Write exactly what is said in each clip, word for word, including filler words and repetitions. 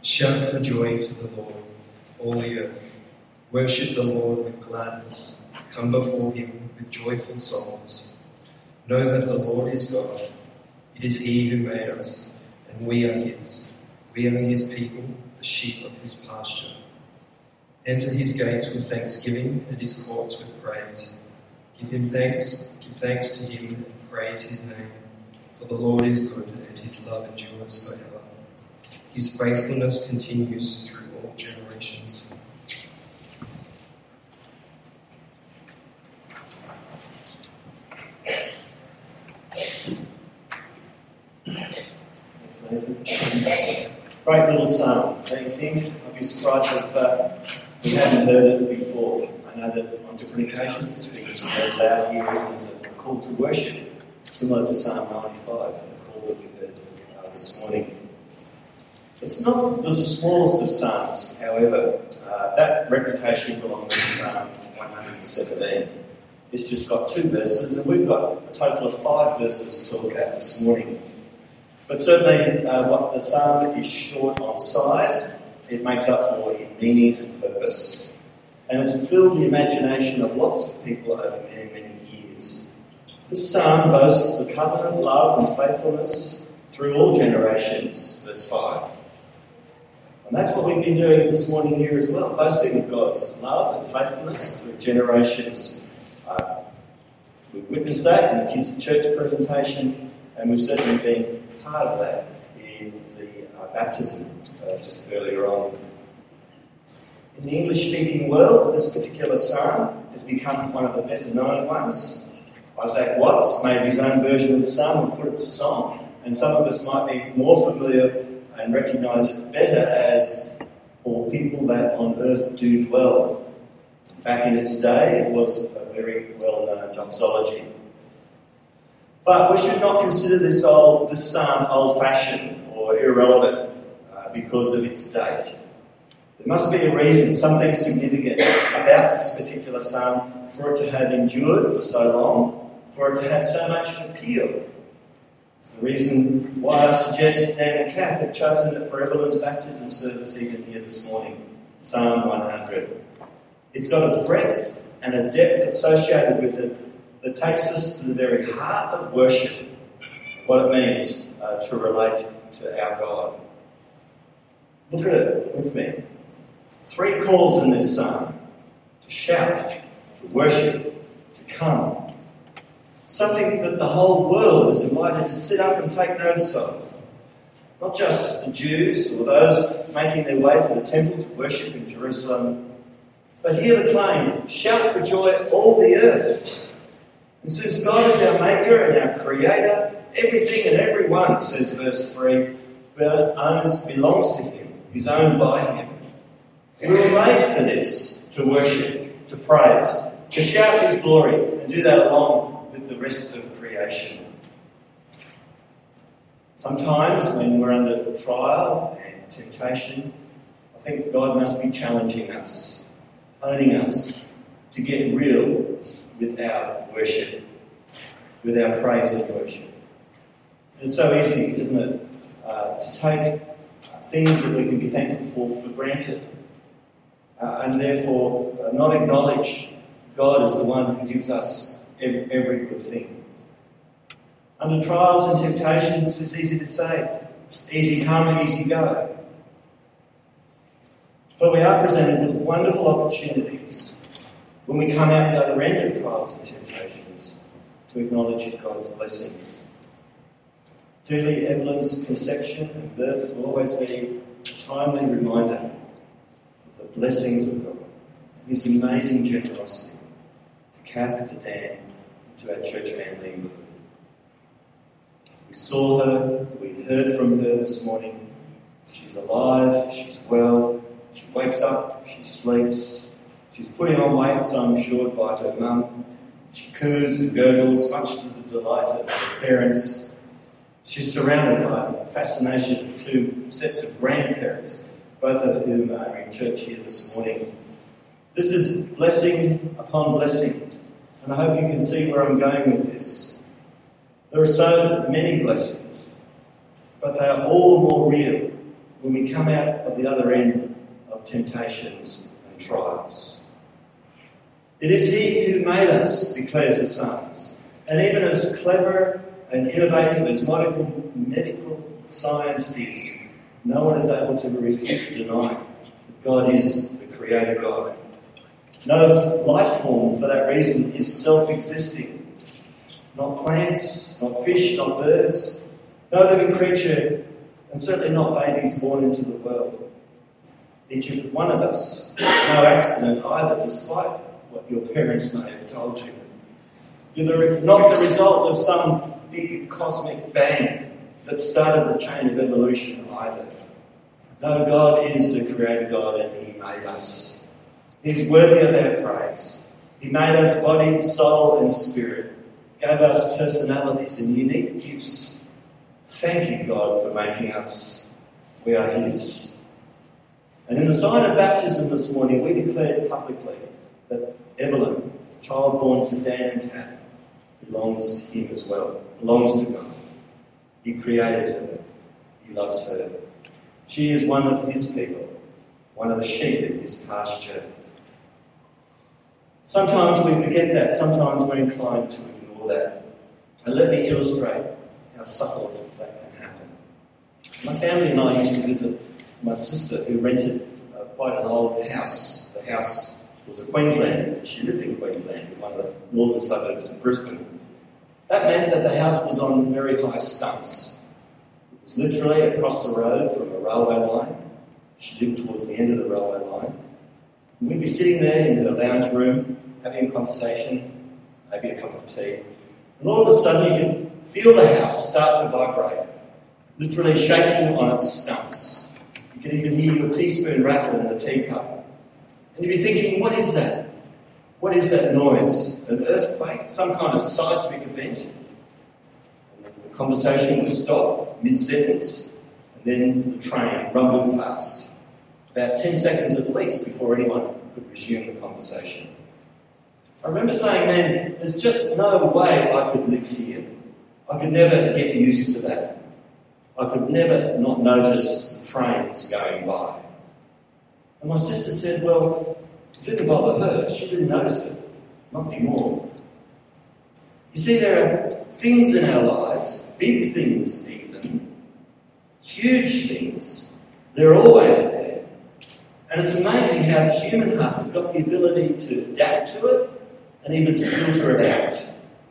Shout for joy to the Lord, all the earth. Worship the Lord with gladness. Come before him with joyful songs. Know that the Lord is God. It is he who made us, and we are his. We are his people, the sheep of his pasture. Enter his gates with thanksgiving and his courts with praise. Give him thanks, give thanks to him and praise his name. For the Lord is good and his love endures forever. His faithfulness continues through all generations. Great little psalm, don't you think? I'd be surprised if uh, we hadn't heard it before. I know that on different occasions it's been used as loud here as a call to worship, similar to Psalm ninety-five, the call that we heard uh, this morning. It's not the smallest of psalms, however. Uh, that reputation belongs to Psalm one seventeen. It's just got two verses, and we've got a total of five verses to look at this morning. But certainly, uh, what the psalm is short on size, it makes up for in meaning and purpose. And it's filled the imagination of lots of people over many, many years. This psalm boasts the covenant, love and faithfulness through all generations, verse five. And that's what we've been doing this morning here as well, boasting of God's love and faithfulness through generations. Uh, we witnessed that in the Kids at Church presentation, and we've certainly been part of that in the uh, baptism uh, just earlier on. In the English-speaking world, this particular psalm has become one of the better-known ones. Isaac Watts made his own version of the psalm and put it to song, and some of us might be more familiar and recognise it better as "All people that on earth do dwell." Back in its day, it was a very well-known doxology. But we should not consider this old, this psalm old-fashioned or irrelevant uh, because of its date. There must be a reason, something significant about this particular psalm for it to have endured for so long, for it to have so much appeal. It's the reason why I suggest Dan and Kath have chosen it for Evelyn's baptism service even here this morning, Psalm one hundred. It's got a breadth and a depth associated with it that takes us to the very heart of worship, what it means uh, to relate to our God. Look at it with me. Three calls in this psalm: to shout, to worship, to come. Something that the whole world is invited to sit up and take notice of. Not just the Jews or those making their way to the temple to worship in Jerusalem, but hear the claim, shout for joy all the earth. And since God is our maker and our creator, everything and everyone, says verse three, owns, belongs to him, is owned by him. We were made for this, to worship, to praise, to shout his glory, and do that along with the rest of creation. Sometimes when we're under trial and temptation, I think God must be challenging us, honing us to get real with our worship, with our praise and worship. And it's so easy, isn't it, uh, to take things that we can be thankful for for granted, uh, and therefore uh, not acknowledge God as the one who gives us every, every good thing. Under trials and temptations, it's easy to say, easy come, easy go. But we are presented with wonderful opportunities when we come out the other end of trials and temptations to acknowledge God's blessings. Clearly, Evelyn's conception and birth will always be a timely reminder of the blessings of God, his amazing generosity to Kath, to Dan, and to our church family. We saw her, we heard from her this morning. She's alive, she's well, she wakes up, she sleeps. She's putting on weight, so I'm assured, by her mum. She coos and gurgles, much to the delight of her parents. She's surrounded by fascination of two sets of grandparents, both of whom are in church here this morning. This is blessing upon blessing, and I hope you can see where I'm going with this. There are so many blessings, but they are all more real when we come out of the other end of temptations and trials. It is He who made us, declares the psalmist. And even as clever and innovative as medical, medical science is, no one is able to refute or deny that God is the Creator God. No life form, for that reason, is self-existing. Not plants, not fish, not birds, no living creature, and certainly not babies born into the world. Each of one of us, no accident either, despite what your parents may have told you. You're the, not the result of some big cosmic bang that started the chain of evolution either. No, God is the Creator God, and He made us. He's worthy of our praise. He made us body, soul and spirit, gave us personalities and unique gifts. Thank you, God, for making us. We are His. And in the sign of baptism this morning, we declared publicly that Evelyn, child born to Dan and Kath, belongs to Him as well, belongs to God. He created her. He loves her. She is one of His people, one of the sheep in His pasture. Sometimes we forget that. Sometimes we're inclined to ignore that. And let me illustrate how subtle that can happen. My family and I used to visit my sister, who rented uh, quite an old house. The house was a Queenslander. She lived in Queensland, in one of the northern suburbs of Brisbane. That meant that the house was on very high stumps. It was literally across the road from a railway line. She lived towards the end of the railway line. And we'd be sitting there in her lounge room, having a conversation, maybe a cup of tea. And all of a sudden you could feel the house start to vibrate, literally shaking on its stumps. You could even hear your teaspoon rattle in the teacup. And you'd be thinking, what is that? What is that noise? An earthquake? Some kind of seismic event? And the conversation would stop mid-sentence, and then the train rumbled past. About ten seconds at least before anyone could resume the conversation. I remember saying then, there's just no way I could live here. I could never get used to that. I could never not notice the trains going by. And my sister said, well, it didn't bother her. She didn't notice it. Not anymore. You see, there are things in our lives, big things even, huge things. They're always there. And it's amazing how the human heart has got the ability to adapt to it and even to filter it out.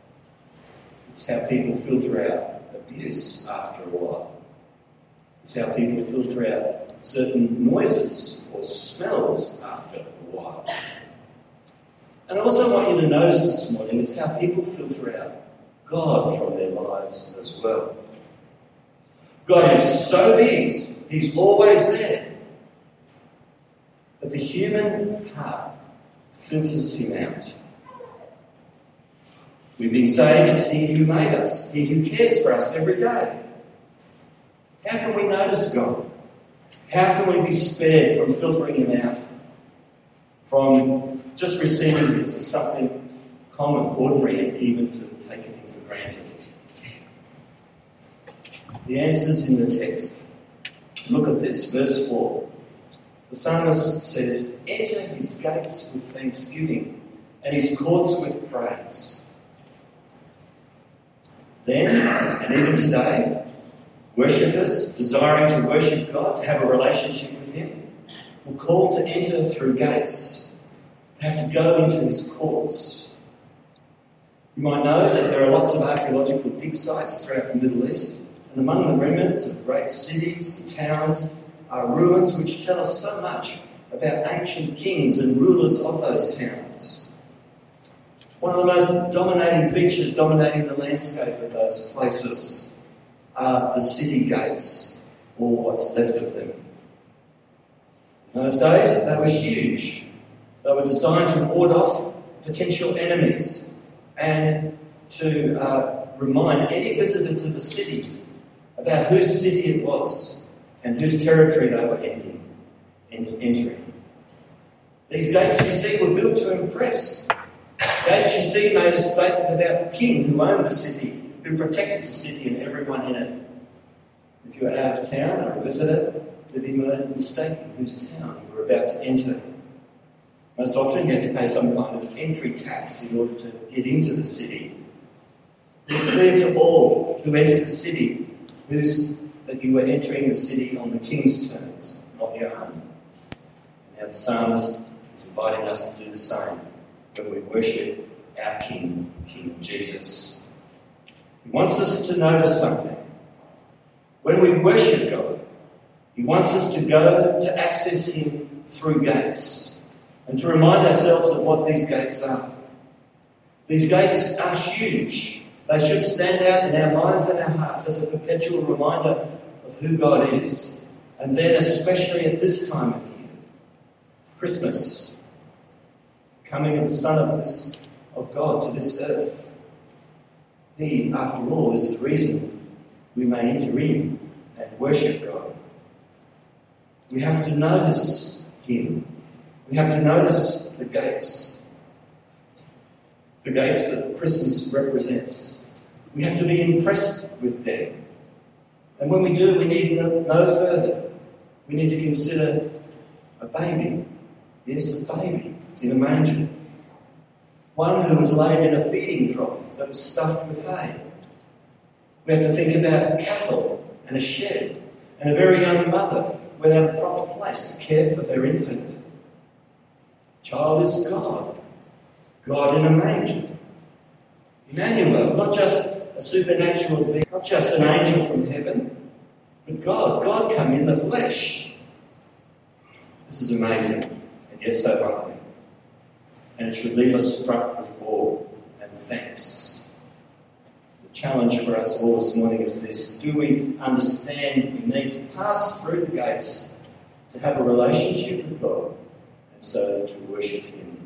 It's how people filter out abuse after a while. It's how people filter out certain noises or smells after a while. And I also want you to notice this morning, it's how people filter out God from their lives as well. God is so big, He's always there. But the human heart filters Him out. We've been saying it's He who made us, He who cares for us every day. How can we notice God? How can we be spared from filtering Him out? From just receiving this as something common, ordinary, and even to taking Him for granted? The answer's in the text. Look at this, verse four. The psalmist says, enter His gates with thanksgiving and His courts with praise. Then, and even today, worshippers desiring to worship God, to have a relationship with Him, will call to enter through gates. They have to go into His courts. You might know that there are lots of archaeological dig sites throughout the Middle East, and among the remnants of great cities and towns are ruins which tell us so much about ancient kings and rulers of those towns. One of the most dominating features dominating the landscape of those places are the city gates, or what's left of them. In those days, they were huge. They were designed to ward off potential enemies and to uh, remind any visitor to the city about whose city it was and whose territory they were ending, entering. These gates, you see, were built to impress. Gates, you see, made a statement about the king who owned the city, who protected the city and everyone in it. If you were out of town or a visitor, they'd be mistaken whose town you were about to enter. Most often you had to pay some kind of entry tax in order to get into the city. It was clear to all who entered the city who's, that you were entering the city on the king's terms, not your own. And now the psalmist is inviting us to do the same when we worship our King, King Jesus. He wants us to notice something. When we worship God, He wants us to go to access Him through gates and to remind ourselves of what these gates are. These gates are huge. They should stand out in our minds and our hearts as a perpetual reminder of who God is. And then especially at this time of year, Christmas, coming of the Son of, this, of God to this earth. He, after all, is the reason we may enter in and worship God. We have to notice Him. We have to notice the gates. The gates that Christmas represents. We have to be impressed with them. And when we do, we need no, no further. We need to consider a baby. Yes, a baby in a manger. One who was laid in a feeding trough that was stuffed with hay. We have to think about cattle and a shed and a very young mother without a proper place to care for her infant. Child is God. God in a manger. Emmanuel, not just a supernatural being, not just an angel from heaven, but God. God come in the flesh. This is amazing, and yet so humbling. And it should leave us struck with awe and thanks. The challenge for us all this morning is this. Do we understand we need to pass through the gates to have a relationship with God and so to worship Him?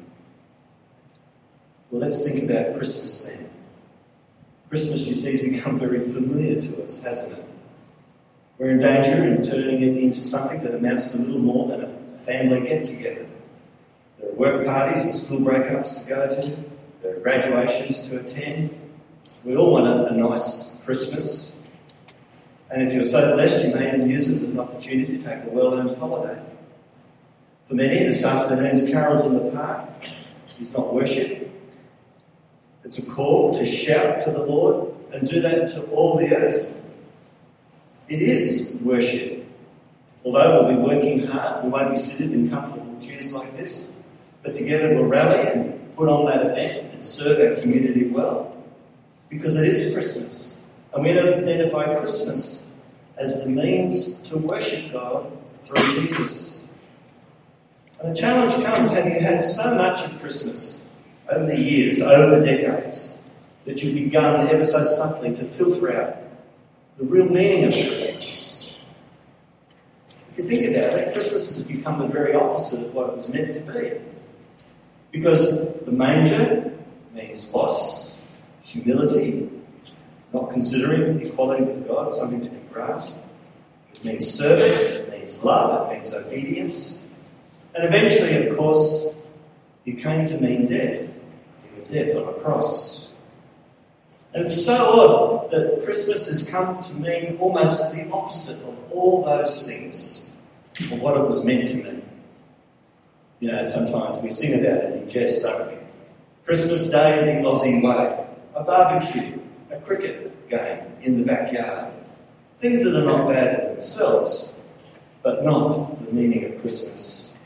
Well, let's think about Christmas then. Christmas, you see, has become very familiar to us, hasn't it? We're in danger of turning it into something that amounts to little more than a family get-together. There are work parties and school breakups to go to. There are graduations to attend. We all want a, a nice Christmas. And if you're so blessed, you may even use it as an opportunity to take a well-earned holiday. For many, this afternoon's carols in the park is not worship. It's a call to shout to the Lord and do that to all the earth. It is worship. Although we'll be working hard, we won't be seated in comfortable pews like this, but together we'll rally and put on that event and serve our community well, because it is Christmas. And we identify Christmas as the means to worship God through Jesus. And the challenge comes, have you had so much of Christmas over the years, over the decades, that you've begun ever so subtly to filter out the real meaning of Christmas? If you think about it, Christmas has become the very opposite of what it was meant to be. Because the manger means loss, humility, not considering equality with God, something to be grasped. It means service, it means love, it means obedience. And eventually, of course, it came to mean death. Death on a cross. And it's so odd that Christmas has come to mean almost the opposite of all those things, of what it was meant to mean. You know, sometimes we sing about it in jest, don't we? Christmas Day the Aussie way, a barbecue, a cricket game in the backyard. Things that are not bad in themselves, but not the meaning of Christmas.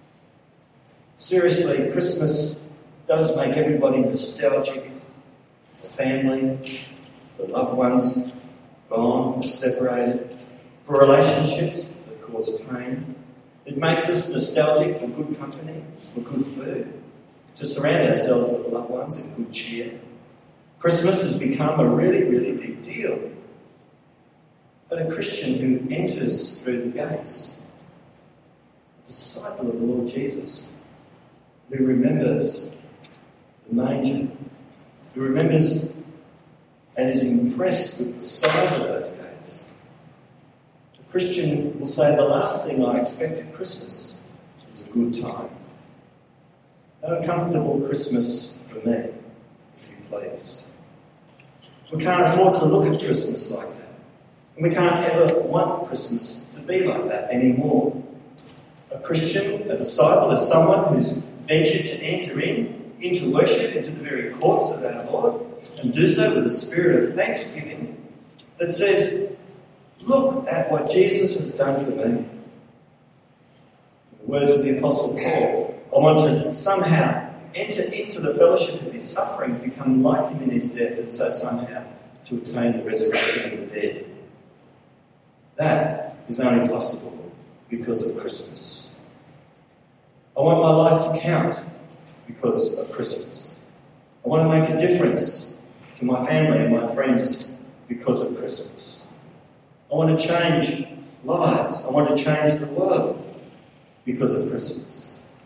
Seriously, Christmas does make everybody nostalgic for family, for loved ones gone, separated, for relationships that cause pain. It makes us nostalgic for good company, for good food, to surround ourselves with loved ones and good cheer. Christmas has become a really, really big deal. But a Christian who enters through the gates, a disciple of the Lord Jesus, who remembers the manger, who remembers and is impressed with the size of those gates. The Christian will say, the last thing I expect at Christmas is a good time. No comfortable Christmas for me, if you please. We can't afford to look at Christmas like that. And we can't ever want Christmas to be be like that anymore. A Christian, a disciple, is someone who's ventured to enter in, into worship, into the very courts of our Lord, and do so with a spirit of thanksgiving that says, look at what Jesus has done for me. In the words of the Apostle Paul, I want to somehow enter into the fellowship of his sufferings, become like him in his death, and so somehow to attain the resurrection of the dead. That is only possible because of Christmas. I want my life to count because of Christmas. I want to make a difference to my family and my friends because of Christmas. I want to change lives. I want to change the world because of Christmas.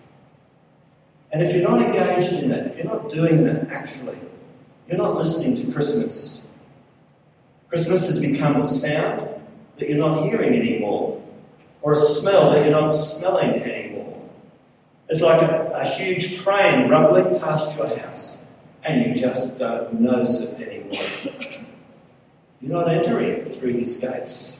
And if you're not engaged in that, if you're not doing that actually, you're not listening to Christmas. Christmas has become a sound that you're not hearing anymore, or a smell that you're not smelling anymore. It's like a, a huge train rumbling past your house, and you just don't notice it anymore. You're not entering through his gates.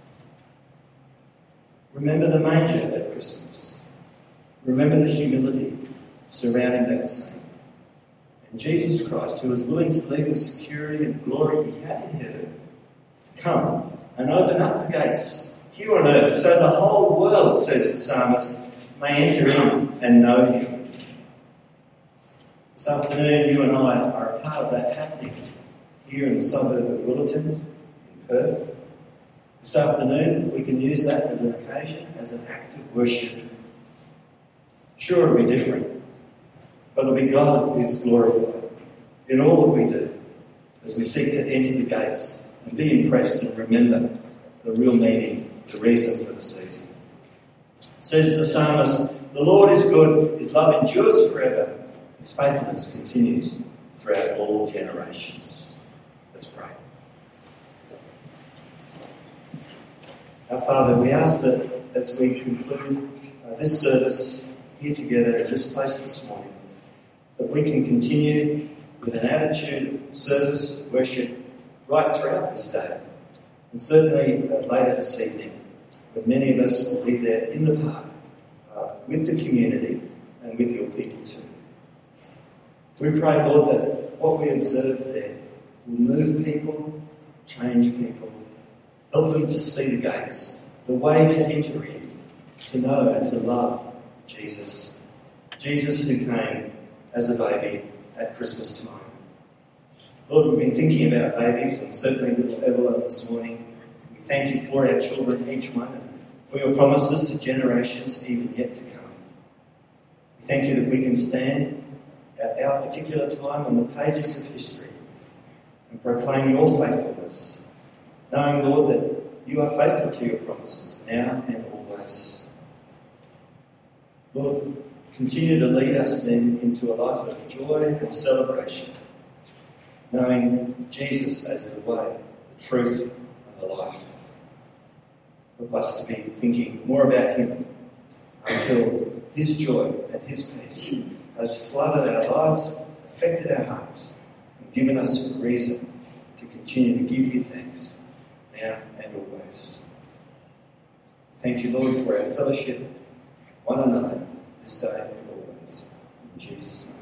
Remember the manger at Christmas. Remember the humility surrounding that scene. And Jesus Christ, who was willing to leave the security and glory he had in heaven, come and open up the gates here on earth so the whole world, says the psalmist, may enter in and know him. This afternoon, you and I are a part of that happening here in the suburb of Willerton, in Perth. This afternoon, we can use that as an occasion, as an act of worship. Sure, it'll be different, but it'll be God who is glorified in all that we do as we seek to enter the gates and be impressed and remember the real meaning, the reason for the season. Says the psalmist, the Lord is good, his love endures forever, his faithfulness continues throughout all generations. Let's pray. Our Father, we ask that as we conclude uh, this service here together in this place this morning, that we can continue with an attitude of service, worship, right throughout this day. And certainly uh, later this evening, when many of us will be there in the park, uh, with the community and with your people too. We pray, Lord, that what we observe there will move people, change people, help them to see the gates, the way to enter in, to know and to love Jesus. Jesus who came as a baby at Christmas time. Lord, we've been thinking about babies, and certainly little Evelyn this morning. We thank you for our children, each one, and for your promises to generations even yet to come. We thank you that we can stand at our particular time on the pages of history and proclaim your faithfulness, knowing, Lord, that you are faithful to your promises now and always. Lord, continue to lead us then into a life of joy and celebration, knowing Jesus as the way, the truth, and the life. Help us to be thinking more about him until his joy and his peace has flooded our lives, affected our hearts, and given us a reason to continue to give you thanks now and always. Thank you, Lord, for our fellowship, one another, this day and always. In Jesus' name.